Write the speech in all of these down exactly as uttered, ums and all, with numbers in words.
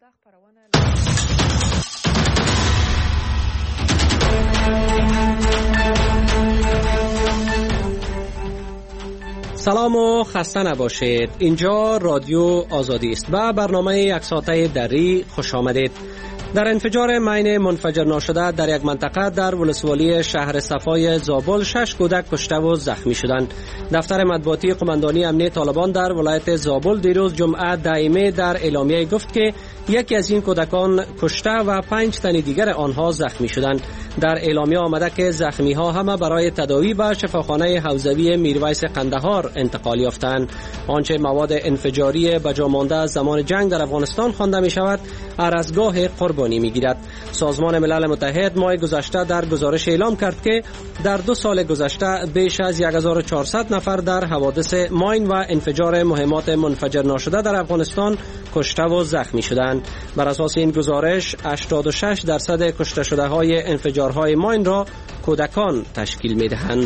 سلام و خسته نباشید. اینجا رادیو آزادی است و برنامه یک ساعته دری خوش آمدید. در انفجار مین منفجر ناشده در یک منطقه در ولسوالی شهر صفای زابل شش کودک کشته و زخمی شدند. دفتر مطبوعاتی قماندانی امنیت طالبان در ولایت زابل دیروز جمعه دائمه در اعلامیه گفت که یکی از این کودکان کشته و پنج تن دیگر آنها زخمی شدند. در اعلامیه آمده که زخمی ها همه برای تداوی به شفاخانه حوزوی میرویس قندهار انتقال یافتند. آنچه مواد انفجاری به جا مانده از زمان جنگ در افغانستان خوانده می شود ارزگاه قربانی می گیرد. سازمان ملل متحد ماه گذشته در گزارش اعلام کرد که در دو سال گذشته بیش از هزار و چهارصد نفر در حوادث ماین و انفجار مهمات منفجر ناشده در افغانستان کشته و زخمی شدند. بر اساس این گزارش هشتاد و شش درصد کشته شده های انفجارهای ماین را کودکان تشکیل می دهند.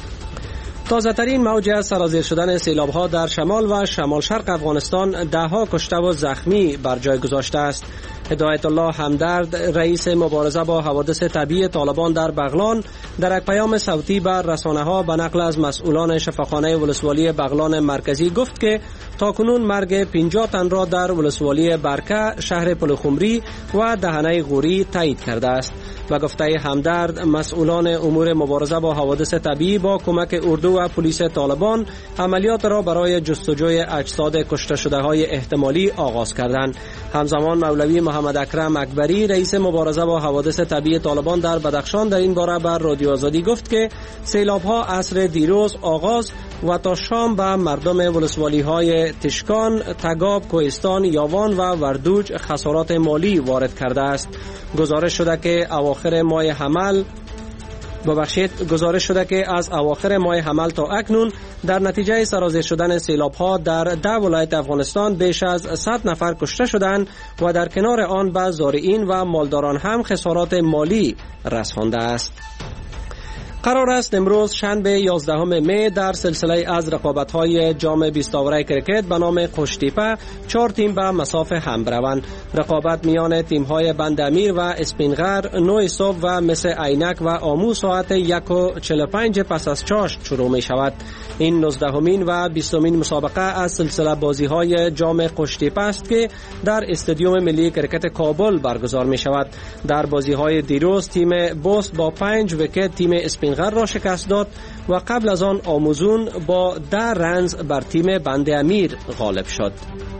تازه ترین موج سرازیر شدن سیلاب ها در شمال و شمال شرق افغانستان ده ها کشته و زخمی بر جای گذاشته است. هدایت الله همدرد رئیس مبارزه با حوادث طبیعی طالبان در بغلان در یک پیام صوتی بر رسانه ها به نقل از مسئولان شفاخانه ولسوالی بغلان مرکزی گفت که تاکنون مرگ پنجاه تن را در ولسوالی برکه، شهر پلخمری و دهنه غوری تایید کرده است. و گفته همدرد مسئولان امور مبارزه با حوادث طبیعی با کمک اردو و پلیس طالبان عملیات را برای جستجوی اجساد کشته شده های احتمالی آغاز کردند. همزمان مولوی محمد اکرم اکبری رئیس مبارزه با حوادث طبیعی طالبان در بدخشان در این باره بر رادیو آزادی گفت که سیلاب ها عصر دیروز آغاز و تا شام به مردم ولسوالی های تشکان، تگاب، کوهستان، یاوان و وردوج خسارات مالی وارد کرده است. گزارش شده که اواخر ماه حمل ببخشید گزارش شده که از اواخر ماه حمل تا اکنون در نتیجه سرازیر شدن سیلاب ها در ده ولایت افغانستان بیش از صد نفر کشته شدند و در کنار آن به زارعین و مالداران هم خسارات مالی رسانده است. قرار است امروز شنبه یازدهم می در سلسله از رقابت‌های جام بیست آوره کرکت به نام قشتیپه چهار تیم به مسافه هم بروند. رقابت میان تیم‌های بندامیر و اسپینغر نو صبح و مس عینک و آمو ساعت یک و چهل و پنج پس از چاشت شروع می شود. این نوزدهمین و بیستمین مسابقه از سلسله بازی‌های جام قشتیپه است که در استادیوم ملی کرکت کابل برگزار می شود. در بازی‌های دیروز تیم بوست با پنج ویکت تیم اسپینغر غر را شکست داد و قبل از آن آموزون با ده رنز بر تیم بند امیر غالب شد.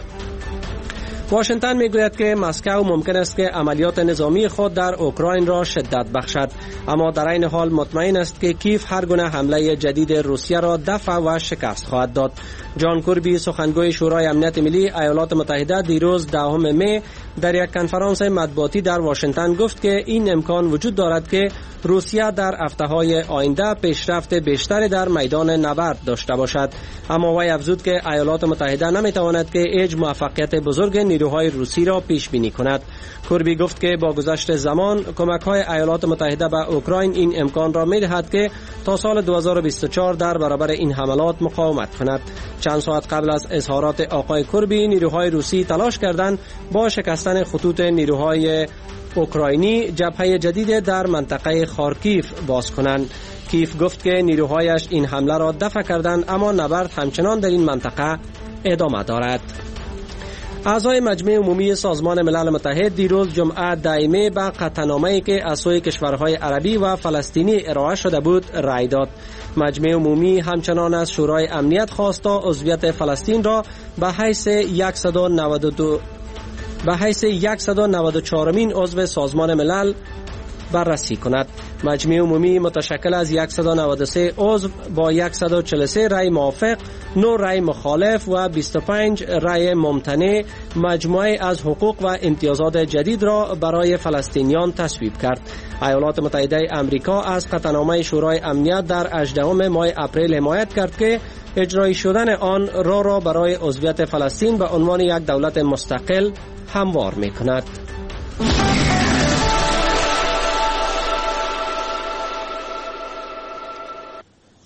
واشنگتن میگوید که مسکو ممکن است که عملیات نظامی خود در اوکراین را شدت بخشد، اما در این حال مطمئن است که کیف هر گونه حمله جدید روسیه را دفع و شکست خواهد داد. جان کربی سخنگوی شورای امنیت ملی ایالات متحده دیروز دهم می در یک کنفرانس مطبوعاتی در واشنگتن گفت که این امکان وجود دارد که روسیه در هفته‌های آینده پیشرفت بیشتری در میدان نبرد داشته باشد، اما وی افزود که ایالات متحده نمیتواند که هیچ موفقیت بزرگ نیروهای روسی را پیش بینی کند. کربی گفت که با گذشت زمان کمک‌های ایالات متحده به اوکراین این امکان را می‌دهد که تا سال دو هزار و بیست و چهار در برابر این حملات مقاومت کند. چند ساعت قبل از اظهارات آقای کربی نیروهای روسی تلاش کردند با شکستن خطوط نیروهای اوکراینی جبهه جدید در منطقه خارکیف باز کنند. کیف گفت که نیروهایش این حمله را دفع کردند، اما نبرد همچنان در این منطقه ادامه دارد. اعضای مجمع عمومی سازمان ملل متحد دیروز جمعه دائمه به قطعنامه‌ای که از سوی کشورهای عربی و فلسطینی ارائه شده بود رأی داد. مجمع عمومی همچنان از شورای امنیت خواست تا عضویت فلسطین را به حیث صد و نود و دو به حیث صد و نود و چهارمین عضو سازمان ملل بررسی کند. مجمع عمومی متشکل از صد و نود و سه عضو با صد و چهل و سه رأی موافق، نه رأی مخالف و بیست و پنج رأی ممتنع مجموعه از حقوق و امتیازات جدید را برای فلسطینیان تصویب کرد. ایالات متحده آمریکا از قطعنامه شورای امنیت در هجدهم ماه اپریل حمایت کرد که اجرایی شدن آن راه را برای عضویت فلسطین به عنوان یک دولت مستقل هموار می‌کند.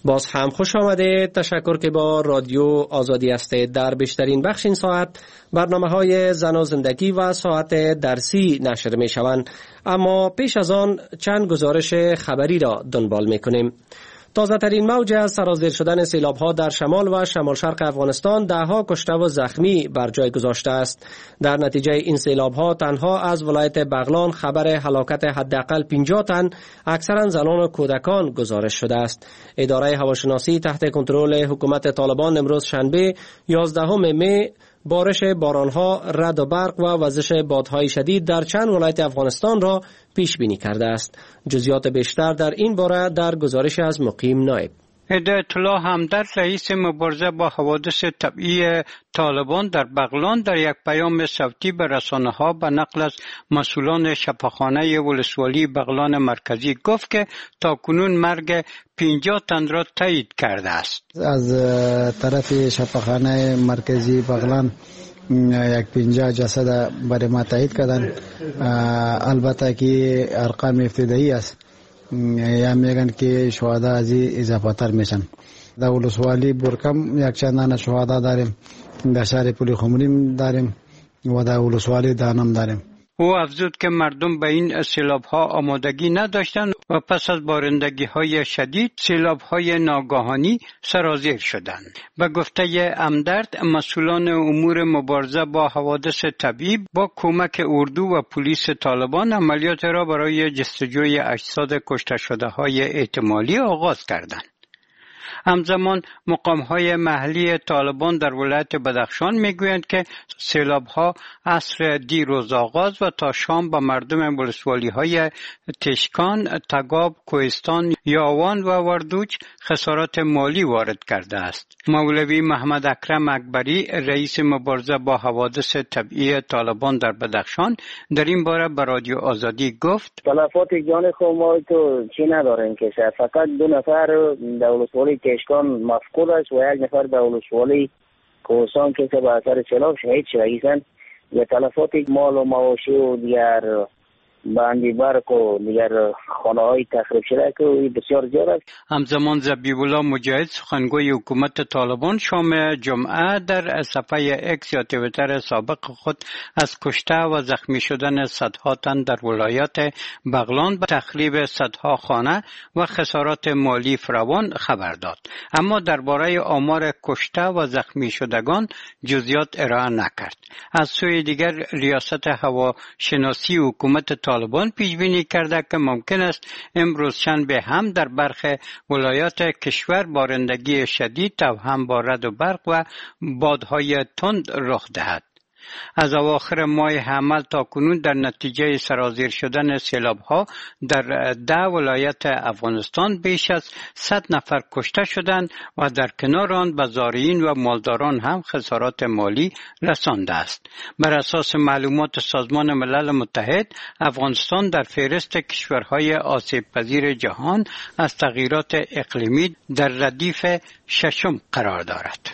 باز هم خوش آمده. تشکر که با رادیو آزادی هستید. در بیشترین بخش این ساعت برنامه های زن و زندگی و ساعت درسی نشر می شوند، اما پیش از آن چند گزارش خبری را دنبال می کنیم. تازه ترین موج از سرازیر شدن سیلاب ها در شمال و شمال شرق افغانستان ده ها کشته و زخمی بر جای گذاشته است. در نتیجه این سیلاب ها تنها از ولایت بغلان خبر هلاکت حداقل پنجاه تن اکثرا زنان و کودکان گزارش شده است. اداره هواشناسی تحت کنترل حکومت طالبان امروز شنبه یازدهم می بارش بارانها، رعد و برق و وزش بادهای شدید در چند ولایت افغانستان را پیش بینی کرده است. جزئیات بیشتر در این باره در گزارش از مقیم نایب. هدایت الله همدرد رئیس مبارزه با حوادث طبیعی طالبان در بغلان در یک پیام صوتی به رسانه‌ها به نقل از مسئولان شفاخانه ولسوالی بغلان مرکزی گفت که تاکنون مرگ پنجاه تن را تایید کرده است. از طرف شفاخانه مرکزی بغلان یک پنجاه جسد برای ما تایید کردن. البته که ارقام ابتدایی است، یا میگن که شهدا از اضافه تر میشن. در ولسوالی بورکم یک چندان شهدا داریم، در شهر پل خمریم داریم و در ولسوالی دانم داریم. او افزود که مردم به این سیلاب ها آمادگی نداشتند و پس از بارندگی های شدید سیلاب های ناگهانی سرازیر شدند. به گفته همدرد، مسئولان امور مبارزه با حوادث طبیعی با کمک اردو و پلیس طالبان عملیات را برای جستجوی اجساد کشته شده های احتمالی آغاز کردند. همزمان مقام‌های محلی طالبان در ولایت بدخشان میگویند که سیلاب‌ها عصر دیروز آغاز و تا شام به مردم ولسوالی‌های تشکان، تگاب، کوهستان، یاوان و وردوج خسارات مالی وارد کرده است. مولوی محمد اکرم اکبری رئیس مبارزه با حوادث طبیعی طالبان در بدخشان در این باره به رادیو آزادی گفت: تلفات جان خود ما تو چی نداریم که فقط دو نفر در ولسوالی تشکان مفقود است و یک نفر در ولسوالی کوهستان که به اثر سیلاب شهید شدند. یا تلفات مال و مواشی و دیگر بندی برق و دیگر خانه های تخریب شده که بسیار زیاد است. همزمان ذبیح الله مجاهد سخنگوی حکومت طالبان شام جمعه در صفحه اکس یا تویتر سابق خود از کشته و زخمی شدن صدها تن در ولایت بغلان به تخریب صدها خانه و خسارات مالی فراوان خبر داد، اما درباره آمار کشته و زخمی شدگان جزئیات ارائه نکرد. از سوی دیگر ریاست هواشناسی حکومت طالبان پیش بینی کرده که ممکن است امروز شنبه هم در برخی ولایات کشور بارندگی شدید توأم با رعد و برق و بادهای تند رخ دهد. از اواخر ماه حمل تا کنون در نتیجه سرازیر شدن سیلاب‌ها در ده ولایت افغانستان بیش از صد نفر کشته شدند و در کنار آن به زارعین و مالداران هم خسارات مالی رسانده است. بر اساس معلومات سازمان ملل متحد، افغانستان در فهرست کشورهای آسیب پذیر جهان از تغییرات اقلیمی در ردیف ششم قرار دارد.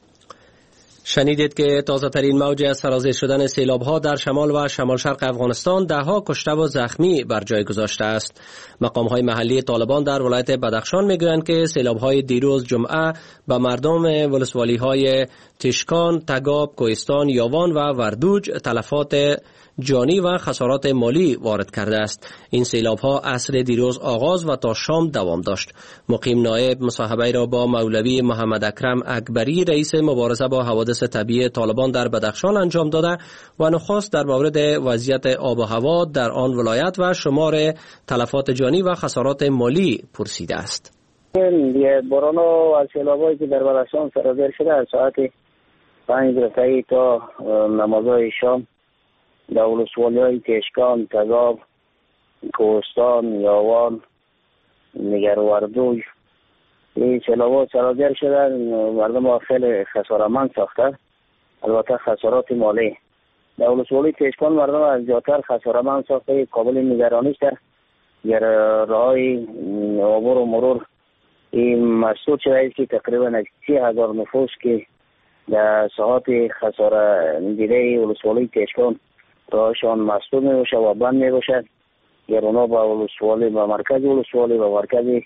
شنیدید که تازه ترین موج از سرازیر شدن سیلاب ها در شمال و شمال شرق افغانستان ده ها کشته و زخمی بر جای گذاشته است. مقام های محلی طالبان در ولایت بدخشان میگویند که سیلاب های دیروز جمعه به مردم ولسوالی های تشکان، تگاب، کوهستان، یاوان و وردوج تلفات جانی و خسارات مالی وارد کرده است. این سیلاب ها عصر دیروز آغاز و تا شام دوام داشت. مقیم نایب مصاحبه را با مولوی محمد اکرم اکبری رئیس مبارزه با حوادث طبیعی طالبان در بدخشان انجام داده و نخست در مورد وضعیت آب و هوا در آن ولایت و شمار تلفات جانی و خسارات مالی پرسیده است. باران و سیلاب‌هایی که در بدخشان سرازیر شده از ساعت پنج رسایی تا نمازهای شام در ولسوالی‌های تشکان، تگاب، کوهستان، یاوان، نگر وردوج این سیلاب‌ها سرازیر شدن. مردم ها خیلی خسارتمند ساخته، البته خسارات مالی. در ولسوالی تشکان مردم از زیادتر خسارتمند ساخته، قابل نگرانی است. در راه‌های عبور و مرور این مسدود شده است که تقریبا سی هزار نفوس که در ساعات خسارت دیده ولسوالی تشکان راهشان مسدود می باشه و بند می باشد. گر اونا با ولسوالی با مرکز ولسوالی و مرکز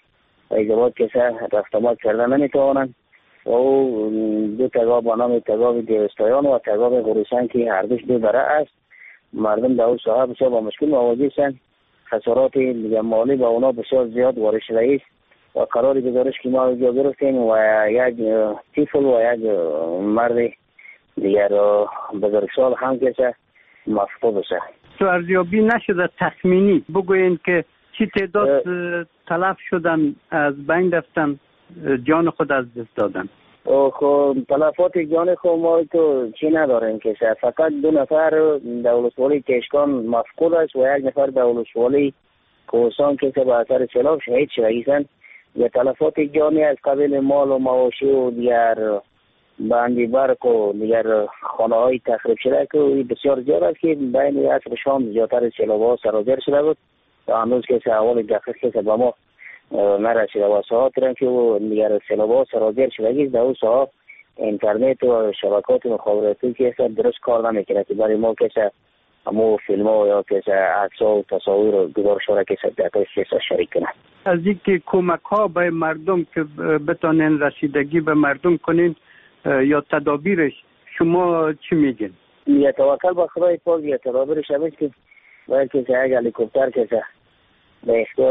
ازدواج کسی رفت آمد کردن نمیتوانند و او دو تگاب با نام تگاب دیوستایان و تگاب غوریسان که هر دوش دو بره است. مردم در او ساحه بسیار با مشکل مواجه هستند. خسارات مالی با اونا بسیار زیاد وارد شده است و قرار گزارش که ما اینجا گرفتیم و یک طفل و یک مرد دیگر بزرگسال هم که مفقود است. تو ارزیابی نشده تخمینی بگوین که چی تعداد تلف شدن، از بین رفتن، جان خود از دست دادن؟ خب تلفات جان خود ما تو چی نداریم که فقط دو نفر در ولسوالی کشکان مفقود است و یک نفر در ولسوالی کوهستان که به اثر سیلاب شهید شده‌اند. یا تلفات جانی از قبیل مال و مواشی و دیگر بندی برق و دیگر خانه های تخریب شده که بسیار زیاد است که بین عصر شام زیادتر سیلاب ها سرازیر شده بود و هنوز که اول دقیق که به ما نرسیده و ساعت رنگ که دیگر سیلاب ها سرازیر شده در اون ساعت اینترنت و شبکات مخابراتی که درست کار نمیکنه که برای ما که همو فیلم ها یا که عکس ها و تصاویر و گزارش ها را که دقیق شریک کنه. از اینکه کمک ها به مردم که بتانین رسیدگی به مردم کنین یا تدابیرش شما چی میگین؟ یا توکل به خدای پاک یا تدابیرش همین که باید که یک هلیکوپتر که به اختیار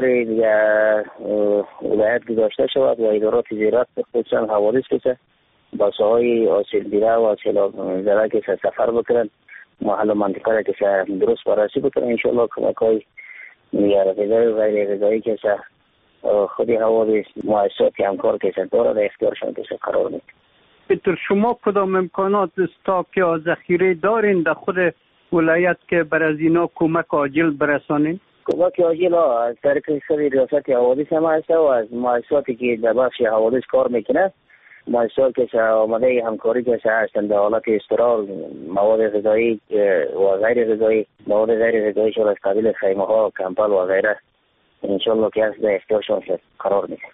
ولایت گذاشته شود و ادارات زراعت خصوصا حوادث که با ساهای آسیب دیده و سیلاب زده که سفر بکنن محل و منطقه را که درست بررسی بکنن انشاءالله کمک های غذایی و غیر غذایی که خودی حوادث مؤسسات همکار که داره در اختیارشان که قرار میده. پیتر شما کدام امکانات استاک یا ذخیره دارین در خود ولایت که بر از اینا کمک عاجل برسانین؟ کمک عاجل ها از طریق ریاست حوادث هم هست و از مؤسساتی که در بخش حوادث کار میکنه، مؤسسات که آماده همکاری که هستند در حالت استقرار مواد غذایی و غیر غذایی، مواد غیر غذایی شد از قبیل خیمه ها، کمپل و غیره انشالله که از در اختیارشان قرار میده.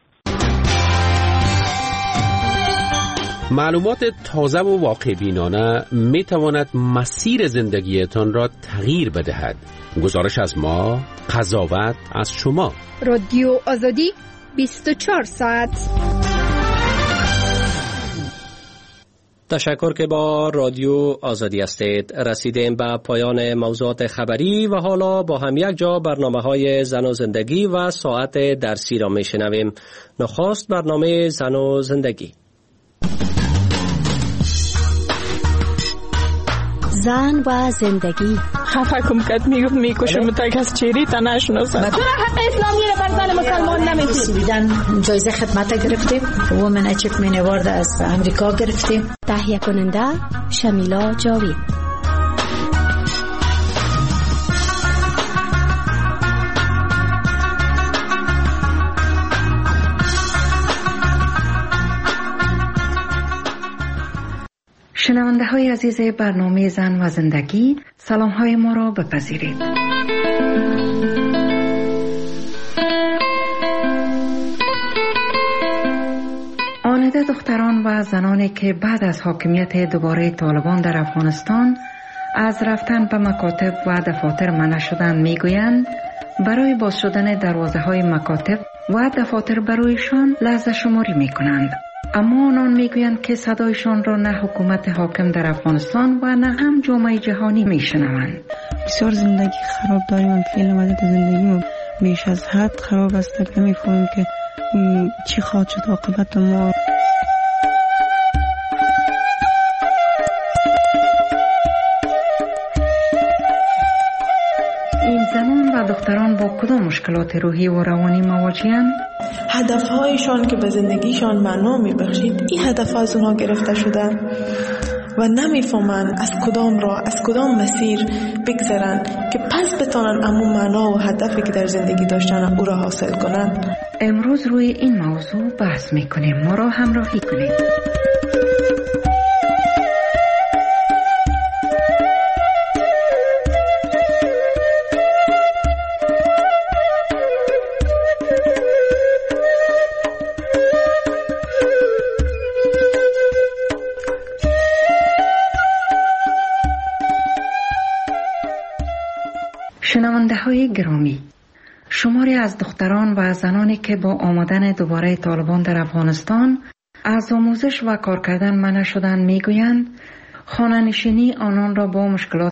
معلومات تازه و واقع بینانه می تواند مسیر زندگیتان را تغییر بدهد. گزارش از ما، قضاوت از شما. رادیو آزادی بیست و چهار ساعت. تشکر که با رادیو آزادی هستید. رسیدیم به پایان موضوعات خبری و حالا با هم یک جا برنامه های زن و زندگی و ساعت درسی را می شنویم. نخست برنامه زن و زندگی. زن و زندگی. خفه کم کد میگفت میکشم تا کس چیری تا نشناسم. تو را حق اسلامی را بر زن مسلمان نمیدی. سویدن جایزه خدمت گرفتیم. وومن اچیومنت اوارد از امریکا گرفتیم. تهیه کننده شمیلا جاوید. شنونده های عزیز برنامه زن و زندگی، سلام های ما را بپذیرید. آنده دختران و زنانی که بعد از حاکمیت دوباره طالبان در افغانستان از رفتن به مکاتب و دفاتر منع شدند میگویند برای باز شدن دروازه های مکاتب و دفاتر برایشان لحظه شماری میکنند. اما آنان میگویند که صدایشان را نه حکومت حاکم در افغانستان و نه هم جامعه جهانی میشنوند. بسیار زندگی خراب داریم و فعلا وضعیت زندگی بیش از حد خراب است. نمیفهمیم که چی خواهد شد عاقبت ما. این زنان و دختران با کدام مشکلات روحی و روانی مواجه‌اند؟ هدفهایشان که به زندگیشان معنا میبخشید این هدف از اونها گرفته شده و نمیفهمن از کدام راه از کدام مسیر بگذرن که پس بتونن امو معنا و هدفی که در زندگی داشتن او را حاصل کنن. امروز روی این موضوع بحث میکنیم. ما را همراهی کنید. شنونده های گرامی، شماری از دختران و زنانی که با آمدن دوباره طالبان در افغانستان از آموزش و کار کردن منع شدند میگویند خانه‌نشینی آنان را با مشکلات